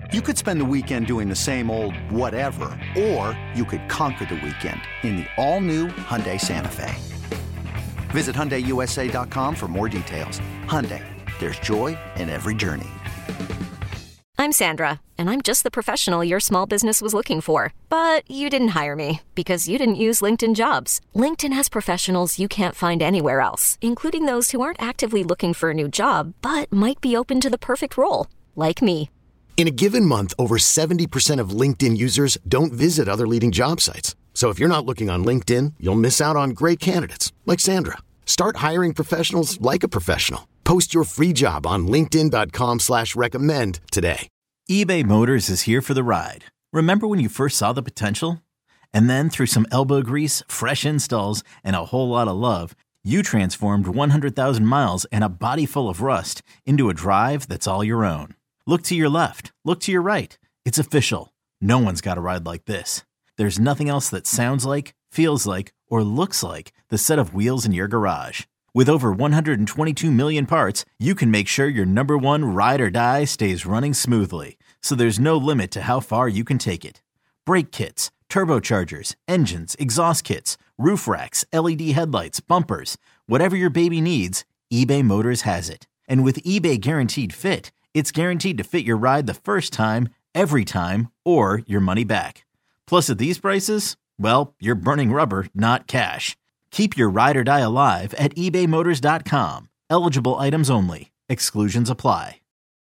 You could spend the weekend doing the same old whatever, or you could conquer the weekend in the all-new Hyundai Santa Fe. Visit HyundaiUSA.com for more details. Hyundai, there's joy in every journey. I'm Sandra, and I'm just the professional your small business was looking for. But you didn't hire me because you didn't use LinkedIn Jobs. LinkedIn has professionals you can't find anywhere else, including those who aren't actively looking for a new job, but might be open to the perfect role, like me. In a given month, over 70% of LinkedIn users don't visit other leading job sites. So if you're not looking on LinkedIn, you'll miss out on great candidates like Sandra. Start hiring professionals like a professional. Post your free job on linkedin.com/recommend today. eBay Motors is here for the ride. Remember when you first saw the potential? And then through some elbow grease, fresh installs, and a whole lot of love, you transformed 100,000 miles and a body full of rust into a drive that's all your own. Look to your left. Look to your right. It's official. No one's got a ride like this. There's nothing else that sounds like, feels like, or looks like the set of wheels in your garage. With over 122 million parts, you can make sure your number one ride or die stays running smoothly. So there's no limit to how far you can take it. Brake kits, turbochargers, engines, exhaust kits, roof racks, LED headlights, bumpers, whatever your baby needs, eBay Motors has it. And with eBay Guaranteed Fit, it's guaranteed to fit your ride the first time, every time, or your money back. Plus, at these prices, well, you're burning rubber, not cash. Keep your ride or die alive at ebaymotors.com. Eligible items only. Exclusions apply.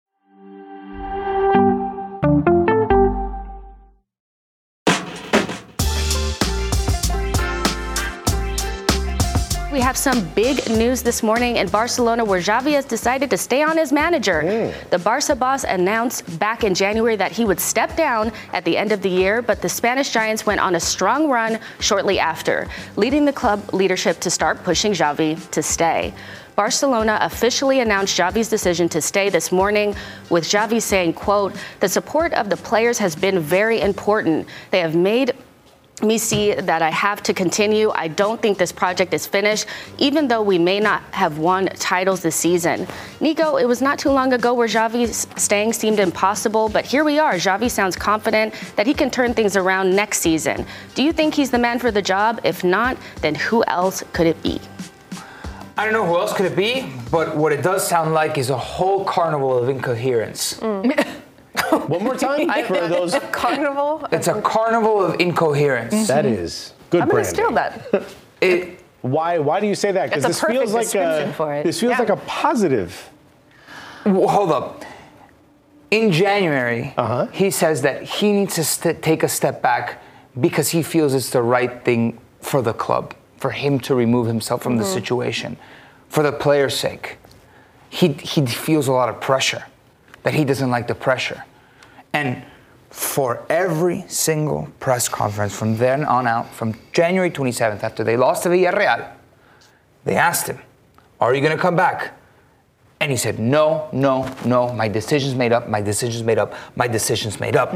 We have some big news this morning in Barcelona where Xavi has decided to stay on as manager. The Barca boss announced back in January that he would step down at the end of the year, but the Spanish Giants went on a strong run shortly after, leading the club leadership to start pushing Xavi to stay. Barcelona officially announced Xavi's decision to stay this morning, with Xavi saying, quote, "The support of the players has been very important. They have made me see that I have to continue. I don't think this project is finished, even though we may not have won titles this season." Nico, it was not too long ago where Xavi's staying seemed impossible, but here we are. Xavi sounds confident that he can turn things around next season. Do you think he's the man for the job? If not, then who else could it be? I don't know who else could it be, but what it does sound like is a whole carnival of incoherence. One more time for those. Carnival? It's a carnival of incoherence. That is good branding. I'm going to steal that. Why do you say that? Because this feels like like a positive. Hold up. In January, he says that he needs to take a step back because he feels it's the right thing for the club, for him to remove himself from the situation, for the players' sake. He feels a lot of pressure, that he doesn't like the pressure. And for every single press conference from then on out, from January 27th, after they lost to Villarreal, they asked him, "Are you going to come back?" And he said, no, my decision's made up, my decision's made up, my decision's made up.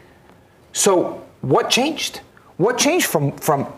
So what changed? What changed from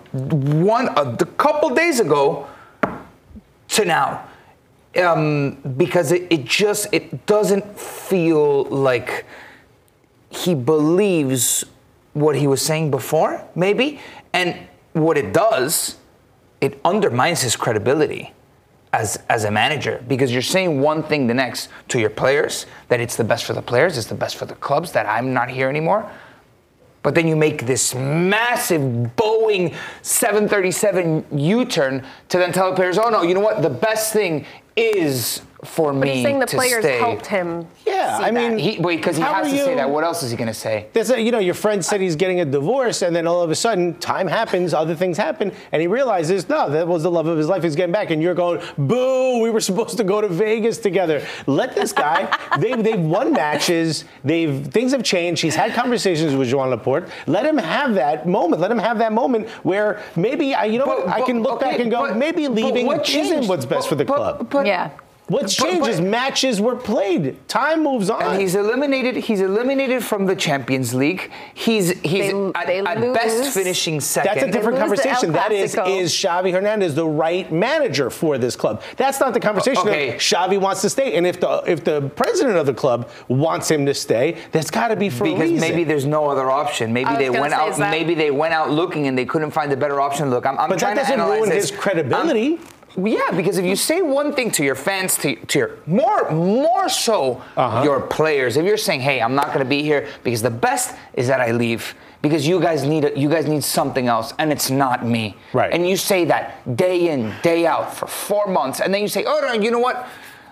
a couple days ago to now? Because it doesn't feel like he believes what he was saying before, maybe. And what it does, it undermines his credibility as a manager, because you're saying one thing the next to your players, that it's the best for the players, it's the best for the clubs, that I'm not here anymore. But then you make this massive Boeing 737 U-turn to then tell the players, oh no, you know what, the best thing is for me to stay. But he's saying the players helped him. Yeah, I mean, because he has to say that. What else is he going to say? Your friend said he's getting a divorce, and then all of a sudden, time happens, other things happen, and he realizes, no, that was the love of his life. He's getting back, and you're going, boo! We were supposed to go to Vegas together. Let this guy. they've won matches. Things have changed. He's had conversations with Joan Laporte. Let him have that moment. Let him have that moment where maybe I can look back and go, maybe leaving isn't what's best for the club. Yeah. What's changed is matches were played. Time moves on. And he's eliminated from the Champions League. He's at best finishing second. That's a different conversation. That is Xavi Hernandez the right manager for this club? That's not the conversation. Okay. Xavi wants to stay. And if the president of the club wants him to stay, that's got to be for a reason. Because maybe there's no other option. Maybe they went out. Maybe they went out looking and they couldn't find a better option. Look, I'm but trying that doesn't to analyze ruin this. his credibility. Yeah, because if you say one thing to your fans, to your more so your players, if you're saying, "Hey, I'm not going to be here because the best is that I leave because you guys need something else, and it's not me," right? And you say that day in, day out for 4 months, and then you say, "Oh, no, you know what?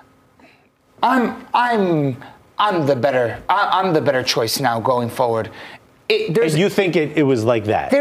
I'm the better choice now going forward." And you think it was like that?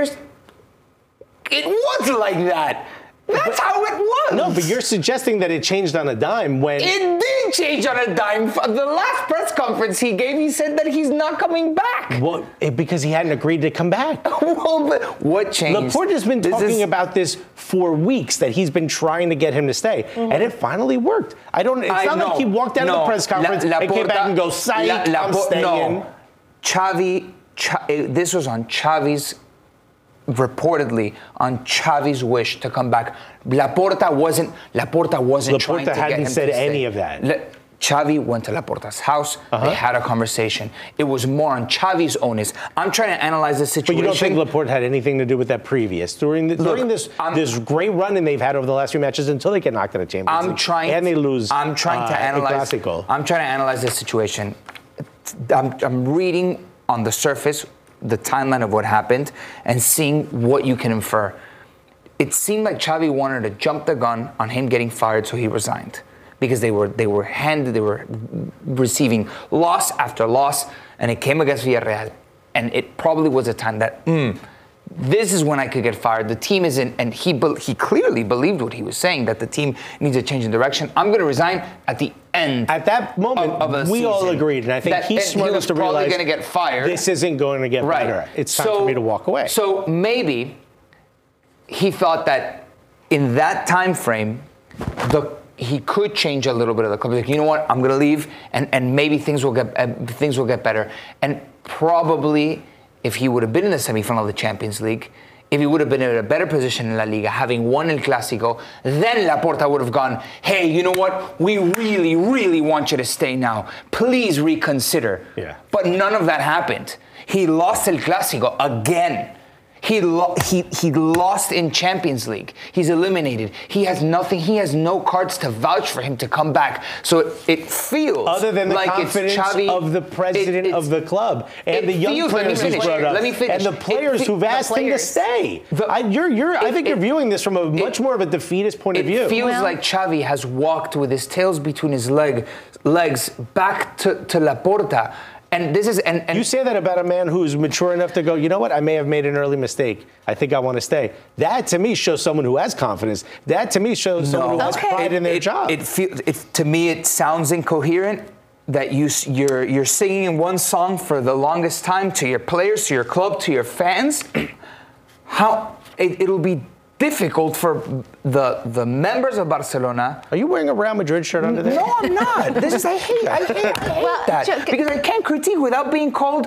It was like that. That's how it was. No, but you're suggesting that it changed on a dime when... It did change on a dime. The last press conference he gave, he said that he's not coming back. Well, because he hadn't agreed to come back. Well, but what changed? Laporte has been talking about this for weeks, that he's been trying to get him to stay. Mm-hmm. And it finally worked. It's not like he walked out of the press conference and came back and goes, "Psych, I'm staying." No. Xavi, this was on Xavi's... reportedly on Xavi's wish to come back. Laporta wasn't trying to get him to stay. Laporta hadn't said any of that. Xavi went to Laporta's house. They had a conversation. It was more on Xavi's onus. I'm trying to analyze the situation. But you don't think Laporte had anything to do with that previous? During this great run they've had over the last few matches until they get knocked out of Champions League. And they lose. I'm trying to analyze the situation. I'm reading on the surface the timeline of what happened and seeing what you can infer. It seemed like Xavi wanted to jump the gun on him getting fired, so he resigned because they were receiving loss after loss, and it came against Villarreal, and it probably was a time that this is when I could get fired. The team isn't, and he clearly believed what he was saying, that the team needs a change in direction. I'm going to resign at the end. At that moment, we all agreed, and I think he's smart enough to realize going to get fired. This isn't going to get better. It's time for me to walk away. So maybe he thought that in that time frame, he could change a little bit of the club. Like, you know what? I'm going to leave, and maybe things will get better. And probably, if he would have been in the semifinal of the Champions League, if he would have been in a better position in La Liga, having won El Clásico, then Laporta would have gone, "Hey, you know what? We really, really want you to stay now. Please reconsider." Yeah. But none of that happened. He lost El Clásico again. He lost in Champions League. He's eliminated. He has nothing. He has no cards to vouch for him to come back. So it feels other than the like confidence it's Xavi, of the president of the club and the young players who's brought up, and the players who've asked him to stay. I think you're viewing this from a much more of a defeatist point of view. It feels like Xavi has walked with his tails between his legs back to Laporta. And this is and you say that about a man who's mature enough to go, "You know what? I may have made an early mistake. I think I want to stay." That to me shows someone who has confidence. That to me shows someone who has pride in their job. To me, it sounds incoherent that you're singing in one song for the longest time to your players, to your club, to your fans. How it'll be difficult for the members of Barcelona. Are you wearing a Real Madrid shirt under there? No, I'm not. I hate that because I can't critique without being called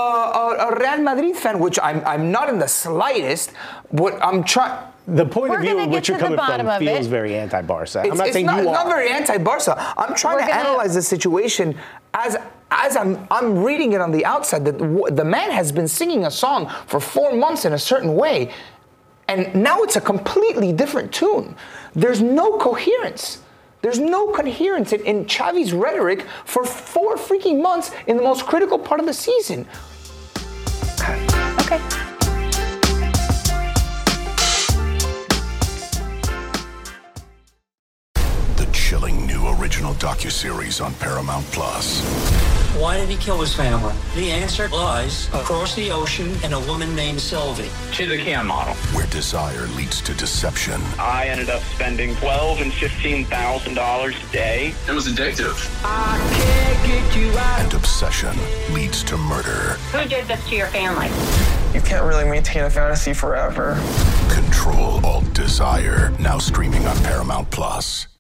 a Real Madrid fan, which I'm not in the slightest. What I'm trying. The point of view in which you're coming from feels very anti-Barca. I'm not saying you are. It's not very anti-Barca. I'm trying to analyze the situation as I'm reading it on the outside. That the man has been singing a song for 4 months in a certain way. And now it's a completely different tune. There's no coherence. There's no coherence in Xavi's rhetoric for 4 freaking months in the most critical part of the season. Okay. The chilling new original docuseries on Paramount Plus. Why did he kill his family? The answer lies across the ocean in a woman named Sylvie. She's a Keon model. Where desire leads to deception. I ended up spending $12,000 and $15,000 a day. It was addictive. I can't get you out. And obsession leads to murder. Who did this to your family? You can't really maintain a fantasy forever. Control Alt Desire. Now streaming on Paramount Plus.